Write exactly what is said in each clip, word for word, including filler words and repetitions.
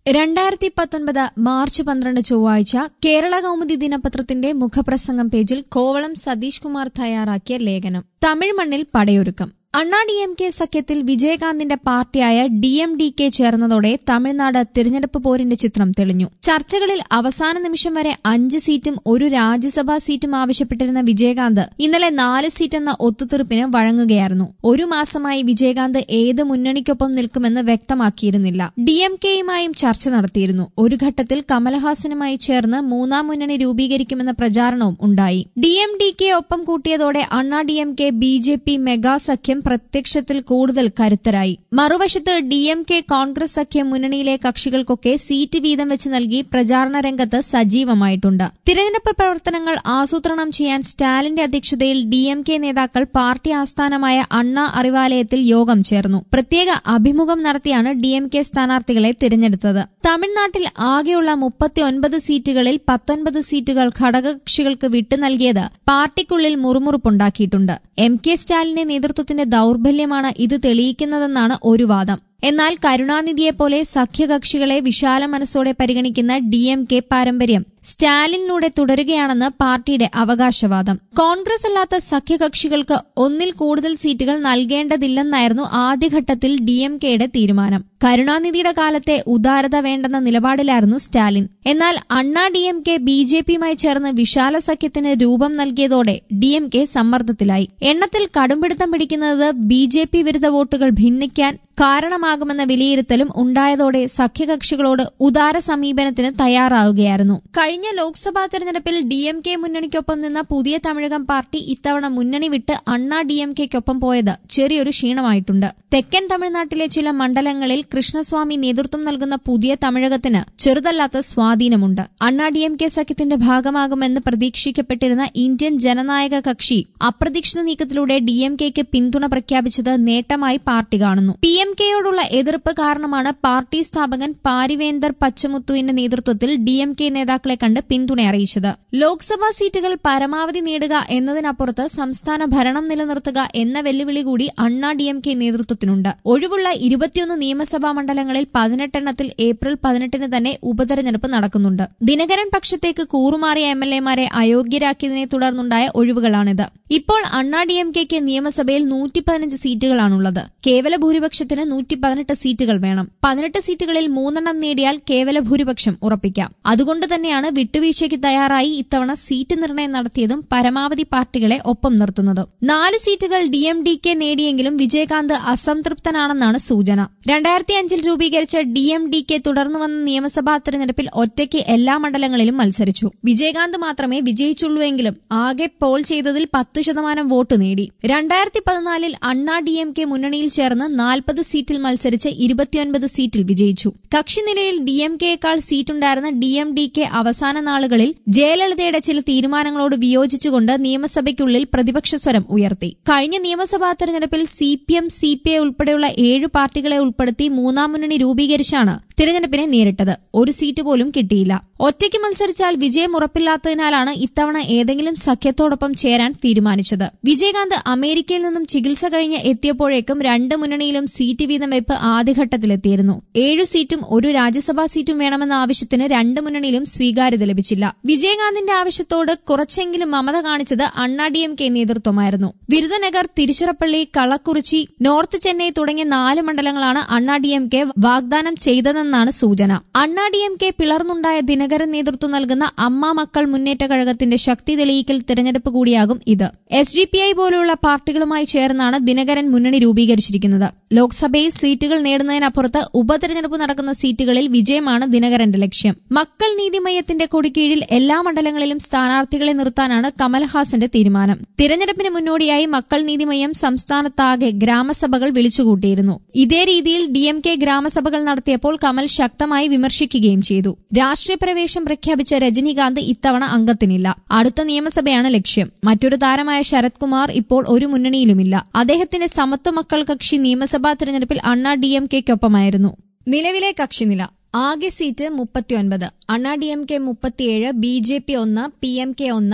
രണ്ടായിരത്തി പത്തൊൻപത് മാർച്ച് പന്ത്രണ്ട് ചൊവ്വാഴ്ച കേരള കൗമുദി ദിനപത്രത്തിന്റെ മുഖപ്രസംഗം പേജിൽ കോവളം സതീഷ് കുമാർ തയ്യാറാക്കിയ ലേഖനം. തമിഴ് മണ്ണിൽ പടയൊരുക്കം. അണ്ണാ ഡി എം കെ സഖ്യത്തിൽ വിജയകാന്തിന്റെ പാർട്ടിയായ ഡി എം ഡി കെ ചേർന്നതോടെ തമിഴ്നാട് തിരഞ്ഞെടുപ്പ് പോരിന്റെ ചിത്രം തെളിഞ്ഞു. ചർച്ചകളിൽ അവസാന നിമിഷം വരെ അഞ്ച് സീറ്റും ഒരു രാജ്യസഭാ സീറ്റും ആവശ്യപ്പെട്ടിരുന്ന വിജയകാന്ത് ഇന്നലെ നാല് സീറ്റെന്ന ഒത്തുതീർപ്പിന് വഴങ്ങുകയായിരുന്നു. ഒരു മാസമായി വിജയകാന്ത് ഏത് മുന്നണിക്കൊപ്പം നിൽക്കുമെന്ന് വ്യക്തമാക്കിയിരുന്നില്ല. ഡി എം കെയുമായും ചർച്ച നടത്തിയിരുന്നു. ഒരു ഘട്ടത്തിൽ കമൽഹാസനുമായി ചേർന്ന് മൂന്നാം മുന്നണി രൂപീകരിക്കുമെന്ന പ്രചാരണവും ഉണ്ടായി. ഡി എം ഡി കെ ഒപ്പം കൂട്ടിയതോടെ Anna D M K B J P mega സഖ്യം പ്രത്യക്ഷത്തിൽ കൂടുതൽ കരുത്തരായി. മറുവശത്ത് ഡി എം കെ കോൺഗ്രസ് സഖ്യം മുന്നണിയിലെ കക്ഷികൾക്കൊക്കെ സീറ്റ് വീതം വെച്ച് നൽകി പ്രചാരണ രംഗത്ത് സജീവമായിട്ടുണ്ട്. തിരഞ്ഞെടുപ്പ് പ്രവർത്തനങ്ങൾ ആസൂത്രണം ചെയ്യാൻ സ്റ്റാലിന്റെ അധ്യക്ഷതയിൽ ഡി എം കെ നേതാക്കൾ പാർട്ടി ആസ്ഥാനമായ അണ്ണാ അറിവാലയത്തിൽ യോഗം ചേർന്നു. പ്രത്യേക അഭിമുഖം നടത്തിയാണ് ഡി എം കെ സ്ഥാനാർത്ഥികളെ തിരഞ്ഞെടുത്തത്. തമിഴ്നാട്ടിൽ ആകെയുള്ള മുപ്പത്തിയൊൻപത് സീറ്റുകളിൽ പത്തൊൻപത് സീറ്റുകൾ ഘടകകക്ഷികൾക്ക് വിട്ടു നൽകിയത് പാർട്ടിക്കുള്ളിൽ മുറുമുറുപ്പുണ്ടാക്കിയിട്ടുണ്ട്. എം കെ സ്റ്റാലിന്റെ നേതൃത്വത്തിന്റെ ദൌർബല്യമാണ് ഇത് തെളിയിക്കുന്നതെന്നാണ് ഒരു വാദം. എന്നാൽ കരുണാനിധിയെപ്പോലെ സഖ്യകക്ഷികളെ വിശാല മനസ്സോടെ പരിഗണിക്കുന്ന ഡി എം കെ പാരമ്പര്യം സ്റ്റാലിനിലൂടെ തുടരുകയാണെന്ന് പാർട്ടിയുടെ അവകാശവാദം. കോൺഗ്രസ് അല്ലാത്ത സഖ്യകക്ഷികൾക്ക് ഒന്നിൽ കൂടുതൽ സീറ്റുകൾ നൽകേണ്ടതില്ലെന്നായിരുന്നു ആദ്യഘട്ടത്തിൽ ഡി എം കെയുടെ തീരുമാനം. കരുണാനിധിയുടെ കാലത്തെ ഉദാരത വേണ്ടെന്ന നിലപാടിലായിരുന്നു സ്റ്റാലിൻ. എന്നാൽ Anna D M K B J പിയുമായി ചേർന്ന് വിശാല സഖ്യത്തിന് രൂപം നൽകിയതോടെ ഡി എം കെ സമ്മർദ്ദത്തിലായി. എണ്ണത്തിൽ കടുംപിടുത്തം പിടിക്കുന്നത് ബി ജെ പി വിരുദ്ധ വോട്ടുകൾ ഭിന്നിക്കാൻ കാരണമാകുമെന്ന വിലയിരുത്തലും ഉണ്ടായതോടെ സഖ്യകക്ഷികളോട് ഉദാര സമീപനത്തിന് തയ്യാറാവുകയായിരുന്നു. കഴിഞ്ഞ ലോക്സഭാ തെരഞ്ഞെടുപ്പിൽ ഡി എം കെ മുന്നണിക്കൊപ്പം നിന്ന പുതിയ തമിഴകം പാർട്ടി ഇത്തവണ മുന്നണി വിട്ട് അണ്ണാ ഡി എം കെക്കൊപ്പം പോയത് ചെറിയൊരു ക്ഷീണമായിട്ടുണ്ട്. തെക്കൻ തമിഴ്നാട്ടിലെ ചില മണ്ഡലങ്ങളിൽ കൃഷ്ണസ്വാമി നേതൃത്വം നൽകുന്ന പുതിയ തമിഴകത്തിന് ചെറുതല്ലാത്ത സ്വാധീനമുണ്ട്. അണ്ണാ ഡി എം കെ സഖ്യത്തിന്റെ ഭാഗമാകുമെന്ന് പ്രതീക്ഷിക്കപ്പെട്ടിരുന്ന ഇന്ത്യൻ ജനനായക കക്ഷി അപ്രതീക്ഷിത നീക്കത്തിലൂടെ ഡി എം കെക്ക് പിന്തുണ പ്രഖ്യാപിച്ചത് നേട്ടമായി പാർട്ടി കാണുന്നു. പി എം കെയോടുള്ള എതിർപ്പ് കാരണമാണ് പാർട്ടി സ്ഥാപകൻ പാരിവേന്ദർ പച്ചമുത്തുവിന്റെ നേതൃത്വത്തിൽ ഡി എം കെ നേതാക്കളെ കണ്ട് പിന്തുണ അറിയിച്ചത്. ലോക്സഭാ സീറ്റുകൾ പരമാവധി നേടുക എന്നതിനപ്പുറത്ത് സംസ്ഥാന ഭരണം നിലനിർത്തുക എന്ന വെല്ലുവിളി കൂടി അണ്ണാ ഡി എം കെ നേതൃത്വത്തിനുണ്ട്. ഒഴിവുള്ള ഇരുപത്തിയൊന്ന് നിയമസഭാ മണ്ഡലങ്ങളിൽ പതിനെട്ടെണ്ണത്തിൽ ഏപ്രിൽ പതിനെട്ടിന് തന്നെ ഉപതെരഞ്ഞെടുപ്പ് നടക്കുന്നുണ്ട്. ദിനകരൻ പക്ഷത്തേക്ക് കൂറുമാറിയ എം എൽ എമാരെ അയോഗ്യരാക്കിയതിനെ തുടർന്നുണ്ടായ ഒഴിവുകളാണിത്. ഇപ്പോൾ അണ്ണാ ഡി എം കെക്ക് നിയമസഭയിൽ നൂറ്റി പതിനഞ്ച് സീറ്റുകളാണുള്ളത്. കേവല ഭൂരിപക്ഷത്തിന് നൂറ്റി പതിനെട്ട് സീറ്റുകൾ വേണം. പതിനെട്ട് സീറ്റുകളിൽ മൂന്നെണ്ണം നേടിയാൽ കേവല ഭൂരിപക്ഷം ഉറപ്പിക്കാം. അതുകൊണ്ട് തന്നെയാണ് വിട്ടുവീഴ്ചയ്ക്ക് തയ്യാറായി ഇത്തവണ സീറ്റ് നിർണയം നടത്തിയതും പരമാവധി പാർട്ടികളെ ഒപ്പം നിർത്തുന്നതും. നാല് സീറ്റുകൾ ഡി എം ഡി കെ നേടിയെങ്കിലും വിജയകാന്ത് അസംതൃപ്തനാണെന്നാണ് സൂചന. രണ്ടായിരത്തി അഞ്ചിൽ രൂപീകരിച്ച ഡി എം ഡി കെ തുടർന്നു വന്ന നിയമസഭാ തെരഞ്ഞെടുപ്പിൽ ഒറ്റയ്ക്ക് എല്ലാ മണ്ഡലങ്ങളിലും മത്സരിച്ചു. വിജയകാന്ത് മാത്രമേ വിജയിച്ചുള്ളൂവെങ്കിലും ആകെ പോൾ ചെയ്തതിൽ പത്ത് ശതമാനം വോട്ട് നേടി. രണ്ടായിരത്തി പതിനാലിൽ അണ്ണാ ഡി എം കെ മുന്നണിയിൽ ചേർന്ന് നാൽപ്പത് സീറ്റിൽ മത്സരിച്ച് ഇരുപത്തിയൊൻപത് സീറ്റിൽ വിജയിച്ചു. കക്ഷിനിലയിൽ ഡി എം കെയേക്കാൾ സീറ്റുണ്ടായിരുന്ന ഡി എം ഡി കെ അവസാന നാളുകളിൽ ജയലളിതയുടെ ചില തീരുമാനങ്ങളോട് വിയോജിച്ചുകൊണ്ട് നിയമസഭയ്ക്കുള്ളിൽ പ്രതിപക്ഷ സ്വരം ഉയർത്തി. കഴിഞ്ഞ നിയമസഭാ തെരഞ്ഞെടുപ്പിൽ C P M C P I ഉൾപ്പെടെയുള്ള ഏഴ് പാർട്ടികളെ ഉൾപ്പെടുത്തി മൂന്നാം മുന്നണി രൂപീകരിച്ചാണ് തിരഞ്ഞെടുപ്പിനെ നേരിട്ടത്. ഒരു സീറ്റ് പോലും കിട്ടിയില്ല. ഒറ്റയ്ക്ക് മത്സരിച്ചാൽ വിജയം ഉറപ്പില്ലാത്തതിനാലാണ് ഇത്തവണ ഏതെങ്കിലും സഖ്യത്തോടൊപ്പം ചേരാൻ തീരുമാനിച്ചത്. വിജയകാന്ത് അമേരിക്കയിൽ നിന്നും ചികിത്സ കഴിഞ്ഞ് എത്തിയപ്പോഴേക്കും രണ്ട് മുന്നണിയിലും സീറ്റ് വീതം വെപ്പ് ആദ്യഘട്ടത്തിലെത്തിയിരുന്നു. ഏഴു സീറ്റും ഒരു രാജ്യസഭാ സീറ്റും വേണമെന്ന ആവശ്യത്തിന് രണ്ട് മുന്നണിയിലും സ്വീകാര്യത ലഭിച്ചില്ല. വിജയകാന്തിന്റെ ആവശ്യത്തോട് കുറച്ചെങ്കിലും മമത കാണിച്ചത് അണ്ണാ ഡി എം കെ നേതൃത്വമായിരുന്നു. വിരുദനഗർ, തിരുച്ചിറപ്പള്ളി, കള്ളക്കുറിച്ചി, നോർത്ത് ചെന്നൈ തുടങ്ങിയ നാല് മണ്ഡലങ്ങളാണ് അണ്ണാ ഡി എം കെ വാഗ്ദാനം ചെയ്തതെന്നാണ് സൂചന. അണ്ണാ ഡി എം കെ പിളർന്നുണ്ടായ ദിനകരൻ നേതൃത്വം നൽകുന്ന അമ്മ മക്കൾ മുന്നേറ്റ കഴകത്തിന്റെ ശക്തി തെളിയിക്കൽ തിരഞ്ഞെടുപ്പ് കൂടിയാകും ഇത്. എസ് ഡി പി ഐ പോലുള്ള പാർട്ടികളുമായി ചേർന്നാണ് ദിനകരൻ മുന്നണി രൂപീകരിച്ചിരിക്കുന്നത്. ലോക്സഭയിൽ സീറ്റുകൾ നേടുന്നതിനപ്പുറത്ത് ഉപതെരഞ്ഞെടുപ്പ് നടക്കുന്ന സീറ്റുകളിൽ വിജയമാണ് ദിനകരന്റെ ലക്ഷ്യം. മക്കൾ നീതിമയ്യത്തിന്റെ കൊടിക്കീഴിൽ എല്ലാ മണ്ഡലങ്ങളിലും സ്ഥാനാർത്ഥികളെ നിർത്താനാണ് കമൽഹാസന്റെ തീരുമാനം. തിരഞ്ഞെടുപ്പിന് മുന്നോടിയായി മക്കൾ നീതിമയ്യം സംസ്ഥാനത്താകെ ഗ്രാമസഭകൾ വിളിച്ചുകൂട്ടിയിരുന്നു. ഇതേ രീതിയിൽ ഡി എം കെ ഗ്രാമസഭകൾ നടത്തിയപ്പോൾ കമൽ ശക്തമായി വിമർശിക്കുകയും ചെയ്തു. രാഷ്ട്രീയ പ്രവേശം പ്രഖ്യാപിച്ച രജനീകാന്ത് ഇത്തവണ അംഗത്തിനില്ല. അടുത്ത നിയമസഭയാണ് ലക്ഷ്യം. മറ്റൊരു താരമായ ശരത് കുമാർ ഇപ്പോൾ ഒരു മുന്നണിയിലുമില്ല. അദ്ദേഹത്തിന്റെ സമത്വ മക്കൾ കക്ഷി നിയമസഭാ തെരഞ്ഞെടുപ്പിൽ അണ്ണാ ഡി എം കെക്കൊപ്പമായിരുന്നു. നിലവിലെ കക്ഷിനില: ആകെ സീറ്റ് മുപ്പത്തിയൊൻപത്. അണ്ണാ ഡി എം കെ മുപ്പത്തിയേഴ്, ബി ജെ പി ഒന്ന്, പി എം കെ ഒന്ന്,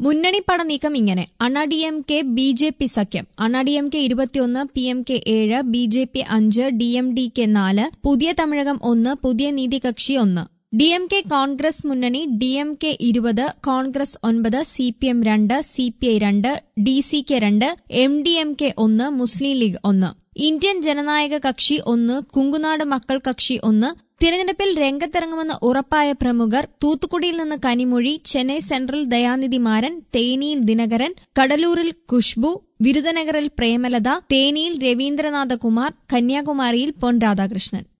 മുന്നണി പട നീക്കം ഇങ്ങനെ: Anna D M K B J P സഖ്യം. അണ്ണാ ഡി എം കെ ഇരുപത്തിയൊന്ന്, പി എം കെ ഏഴ്, ബി ജെ പി അഞ്ച്, ഡി എം ഡി കെ നാല്, പുതിയ തമിഴകം ഒന്ന്, പുതിയ നീതി കക്ഷി ഒന്ന്. ഡി എം കെ കോൺഗ്രസ് മുന്നണി: ഡി എം കെ ഇരുപത്, കോൺഗ്രസ് ഒൻപത്, സി പി എം രണ്ട്, സി പി ഐ രണ്ട്, ഡി സി കെ രണ്ട്, എം ഡി എം കെ ഒന്ന്, മുസ്ലിം ലീഗ് ഒന്ന്. ഇന്ത്യൻ ജനനായക കക്ഷി ഒന്ന്, കുങ്കുനാട് മക്കൾ കക്ഷി ഒന്ന്. തിരഞ്ഞെടുപ്പിൽ രംഗത്തിറങ്ങുമെന്ന് ഉറപ്പായ പ്രമുഖർ: തൂത്തുക്കുടിയിൽ നിന്ന് കനിമൊഴി, ചെന്നൈ സെൻട്രൽ ദയാനിധി മാരൻ, തേനിയിൽ ദിനകരൻ, കടലൂരിൽ ഖുഷ്ബു, വിരുദനഗറിൽ പ്രേമലത, തേനിയിൽ രവീന്ദ്രനാഥകുമാർ, കന്യാകുമാരിയിൽ പൊൻ രാധാകൃഷ്ണൻ.